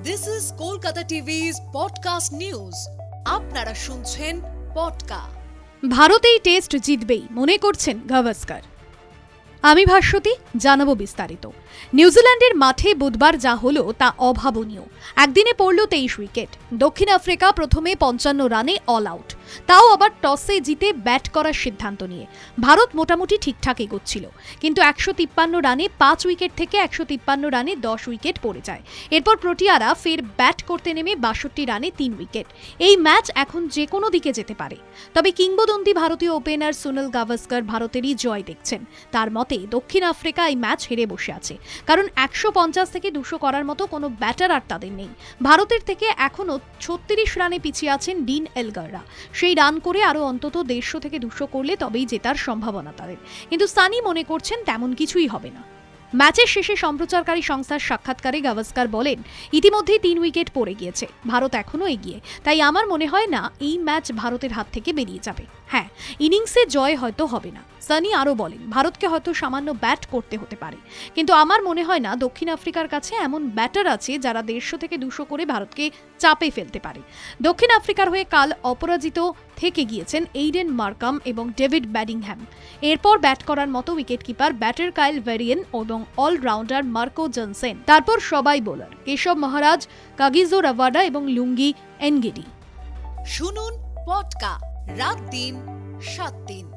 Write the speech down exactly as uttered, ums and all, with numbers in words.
This is Kolkata টিভি's podcast news. আপনারা শুনছেন পডকা। ভারতেই টেস্ট জিতবেই মনে করছেন গাভাস্কার। আমি ভাস্বতী, জানাবো বিস্তারিত। নিউজিল্যান্ডের মাঠে বুধবার যা হলো তা অভাবনীয়। একদিনে পড়ল তেইশ উইকেট। দক্ষিণ আফ্রিকা প্রথমে পঞ্চান্ন রানে অল আউট, তাও আবার টসে জিতে ব্যাট করার সিদ্ধান্ত নিয়ে। ভারত মোটামুটি ঠিকঠাক এগোচ্ছিল, কিন্তু একশো তিপ্পান্ন রানে পাঁচ উইকেট থেকে একশো তিপ্পান্ন রানে দশ উইকেট পড়ে যায়। এরপর প্রোটিয়ারা ফের ব্যাট করতে নেমে বাষট্টি রানে তিন উইকেট। এই ম্যাচ এখন যে কোনো দিকে যেতে পারে। তবে কিংবদন্তি ভারতীয় ওপেনার সুনীল গাভাস্কার ভারতেরই জয় দেখছেন। তার মতে দক্ষিণ আফ্রিকা এই ম্যাচ হেরে বসে আছে, কারণ একশো পঞ্চাশ থেকে দুশো করার মতো কোনো ব্যাটার আর তাদের নেই। ভারতের থেকে এখনও ছত্রিশ রানে পিছিয়ে আছেন ডিন এলগাররা। সেই রান করে আরও অন্তত দেড়শো থেকে দুশো করলে তবেই জেতার সম্ভাবনা তাদের। কিন্তু সানি মনে করছেন তেমন কিছুই হবে না। ম্যাচের শেষে সম্প্রচারকারী সংস্থার সাক্ষাৎকারে গাভাস্কার বলেন, ইতিমধ্যেই তিন উইকেট পড়ে গিয়েছে, ভারত এখনও এগিয়ে, তাই আমার মনে হয় না এই ম্যাচ ভারতের হাত থেকে বেরিয়ে যাবে। হ্যাঁ, ইনিংসে জয় হয়তো হবে না। সানি আরও বলেন, ভারতকে হয়তো সামান্য ব্যাট করতে হতে পারে, কিন্তু আমার মনে হয় না দক্ষিণ আফ্রিকার কাছে এমন ব্যাটার আছে যারা দেড়শো থেকে দুশো করে ভারতকে চাপে ফেলতে পারে। দক্ষিণ আফ্রিকার হয়ে কাল অপরাজিত থেকে গিয়েছেন এইডেন মার্কাম এবং ডেভিড ব্যাডিংহ্যাম। এরপর ব্যাট করার মতো wicket keeper batter Kyle Verreynne এবং অলরাউন্ডার মার্কো জনসেন। তারপর সবাই বোলার কেশব মহারাজ, কাগিজো রাভাডা এবং লুঙ্গি এনগিডি। শুনুন পডকা রাত দিন সাত দিন।